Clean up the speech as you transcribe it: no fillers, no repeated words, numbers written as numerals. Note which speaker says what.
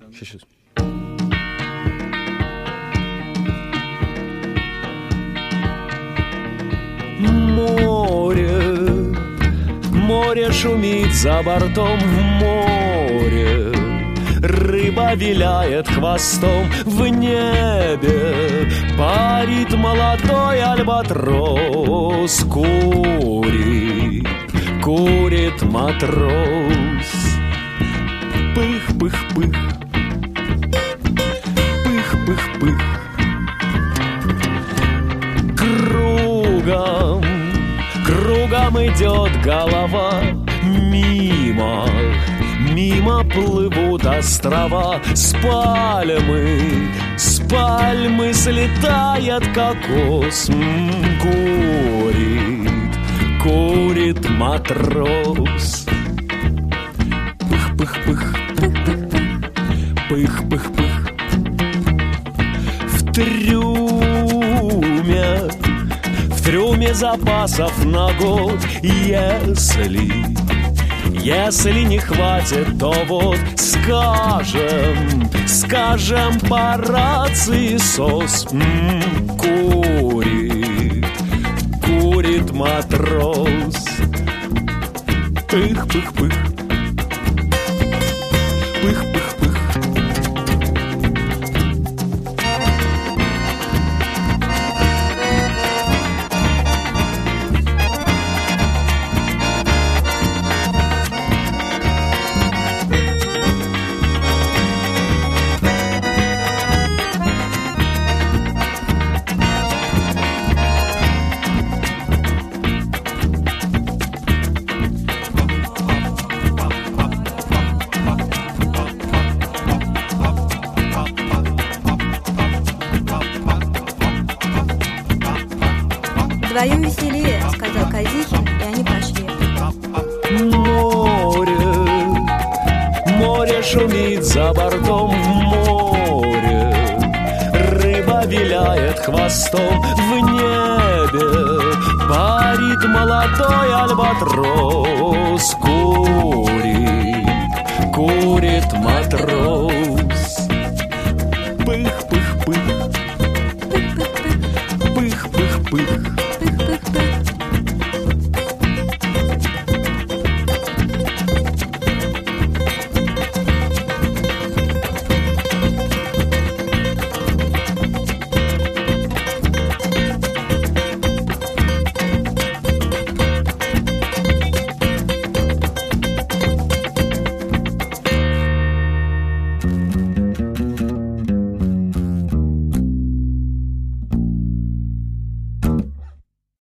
Speaker 1: Сейчас. Море шумит за бортом в море, рыба виляет хвостом в небе, парит молодой альбатрос, курит матрос. Пых-пых-пых, пых-пых-пых. Кругом идет голова, мимо плывут острова. С пальмы слетает кокос, курит матрос. Пых-пых-пых, пых-пых-пых. В трюме запасов на год. Если не хватит, то вот скажем по рации СОС. Курит матрос. Пых-пых-пых, пых-пых-пых.
Speaker 2: Вдвоем веселее, сказал Казихин, и они пошли.
Speaker 1: Море шумит за бортом в море, рыба виляет хвостом в небе, парит молодой альбатрос, курит матрос. Пых-пых-пых, пых-пых-пых.